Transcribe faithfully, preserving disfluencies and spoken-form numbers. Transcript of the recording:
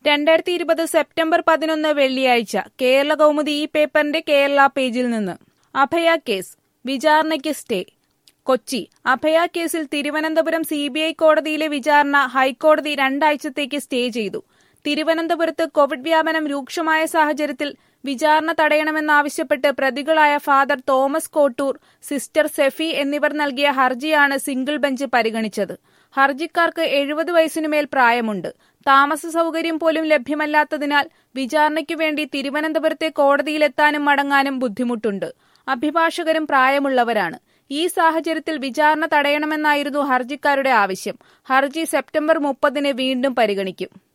രണ്ടായിരത്തി ഇരുപത് സെപ്റ്റംബർ പതിനൊന്ന് വെള്ളിയാഴ്ച കേരള കൗമുദി ഈ പേപ്പറിന്റെ കേരള പേജിൽ നിന്ന് അഭയ കേസ് വിചാരണയ്ക്ക് സ്റ്റേ. കൊച്ചി. അഭയ കേസിൽ തിരുവനന്തപുരം സി ബി ഐ കോടതിയിലെ വിചാരണ ഹൈക്കോടതി രണ്ടാഴ്ചത്തേക്ക് സ്റ്റേ ചെയ്തു. തിരുവനന്തപുരത്ത് കോവിഡ് വ്യാപനം രൂക്ഷമായ സാഹചര്യത്തിൽ വിചാരണ തടയണമെന്നാവശ്യപ്പെട്ട് പ്രതികളായ father Thomas Kottoor, sister Sephy എന്നിവർ നൽകിയ ഹർജിയാണ് സിംഗിൾ ബെഞ്ച് പരിഗണിച്ചത്. ഹർജിക്കാർക്ക് എഴുപത് വയസ്സിനുമേൽ പ്രായമുണ്ട്. താമസ സൗകര്യം പോലും ലഭ്യമല്ലാത്തതിനാൽ വിചാരണയ്ക്കു വേണ്ടി തിരുവനന്തപുരത്തെ കോടതിയിലെത്താനും മടങ്ങാനും ബുദ്ധിമുട്ടുണ്ട്. അഭിഭാഷകരും പ്രായമുള്ളവരാണ്. ഈ സാഹചര്യത്തിൽ വിചാരണ തടയണമെന്നായിരുന്നു ഹർജിക്കാരുടെ ആവശ്യം. ഹർജി സെപ്റ്റംബർ മുപ്പതിന് വീണ്ടും പരിഗണിക്കും.